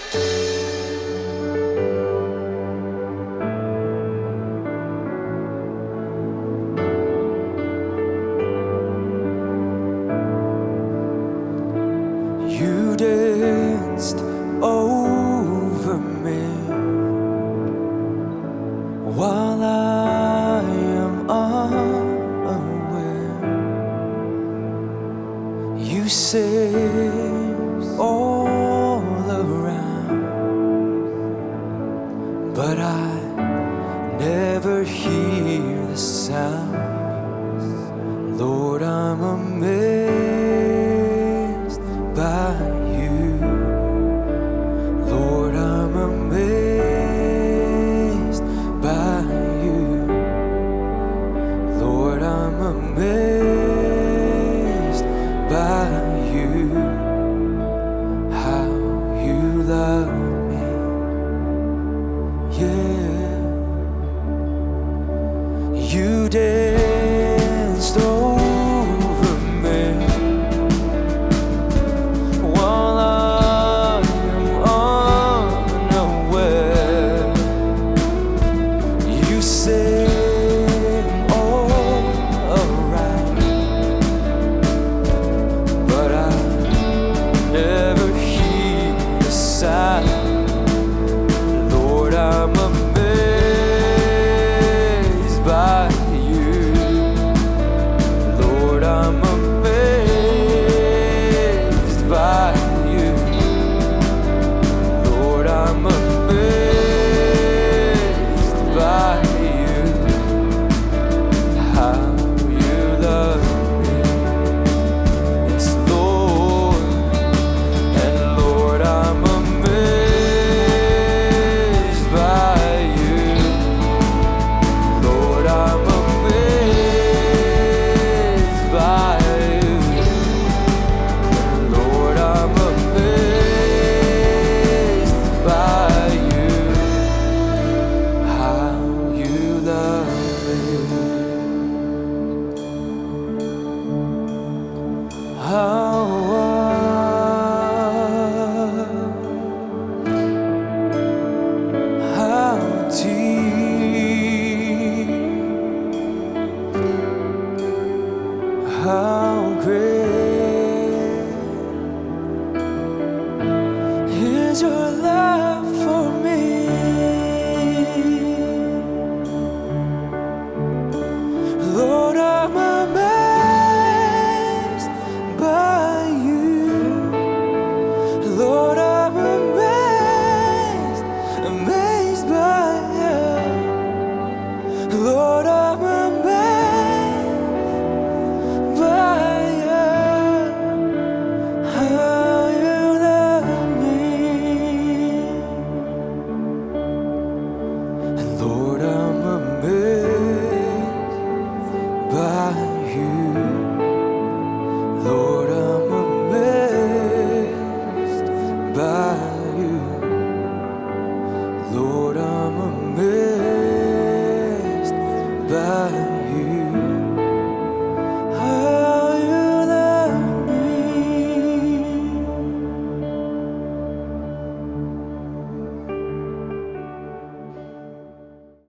You danced over me while I am unaware. You saved all around, but I never hear the sound. Lord, I'm amazed by you. Lord, I'm amazed by you. Lord, I'm amazed by you. How you love me, yeah. You danced over me while I am unaware. You sing all around, but I never hear the sound. Lord, I'm amazed by you. Lord, I'm amazed by you. Lord, I'm amazed by you. How you love me, yes, Lord. And Lord, I'm amazed by you. Lord, I'm amazed by you. Lord, I'm amazed by you. How you love me. How deep, how great is your love.